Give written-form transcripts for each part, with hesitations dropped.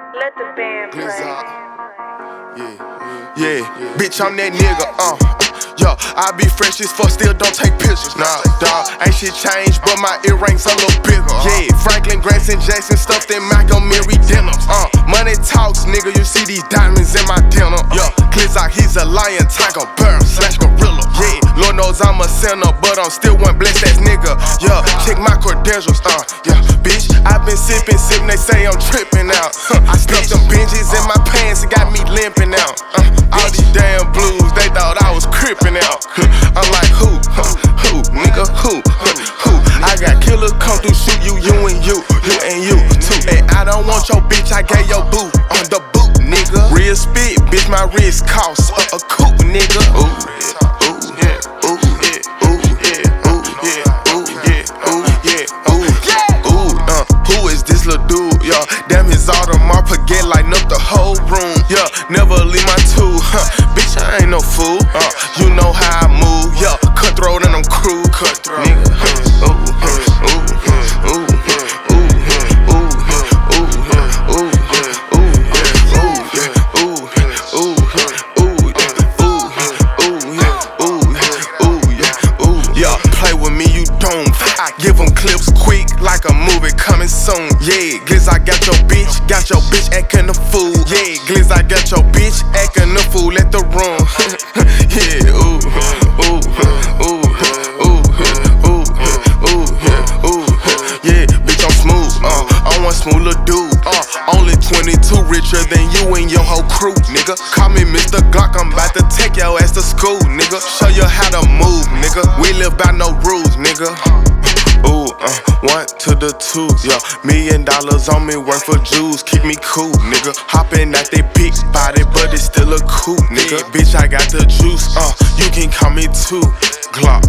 Let the band play. Yeah, bitch, I'm that nigga, Yo, I be fresh as fuck, still don't take pictures. Nah, dawg, ain't shit changed, but my earrings a little bigger. Yeah, Franklin, Grayson, Jackson, stuffed in Montgomery denims. Money talks, nigga, you see these diamonds in my denim. Yeah, Glizzock, he's a lion, tiger, bear, / gorilla. Yeah, Lord knows I'm a sinner, but I'm still one blessed ass nigga. Yeah, check my credentials, yeah, bitch, I been sippin', they say I'm trippin' out. I stuffed them binges in my pants, it got me limping out. All these damn blues, they thought I was crippin' out. I'm like, who, nigga, who? I got killer come through, shoot you and you too. And I don't want your bitch, I gave your boo on the boot, nigga. Real spit, bitch, my wrist costs a coupe, nigga. Who is this little dude, yo? Damn, his Audemars Piguet lightin' up the whole room. Yeah, never leave my tool, bitch, I ain't no fool. You know how I move, yeah, cutthroat and I'm crude, nigga. I give them clips quick like a movie coming soon. Yeah, Glizzock got your bitch acting a fool. Yeah, Glizzock got your bitch acting a fool at the room. Yeah, yeah, bitch, I'm smooth. I'm one smooth little dude. Only 22 richer than you and your whole crew, nigga. Call me Mr. Glock, I'm about to take your ass to school, nigga. Show you how to move, nigga. We live by no rules, nigga. 1 to the 2, yeah. $1 million on me, work for Jews, keep me cool, nigga. Hopping at they big body, but it's still a coupe, nigga. Bitch, I got the juice, you can call me too. Glock,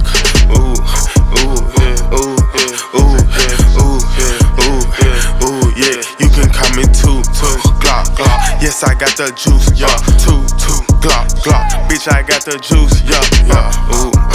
yeah, you can call me too. Glock, yes, I got the juice, yeah. 2, Glock, bitch, I got the juice, yeah.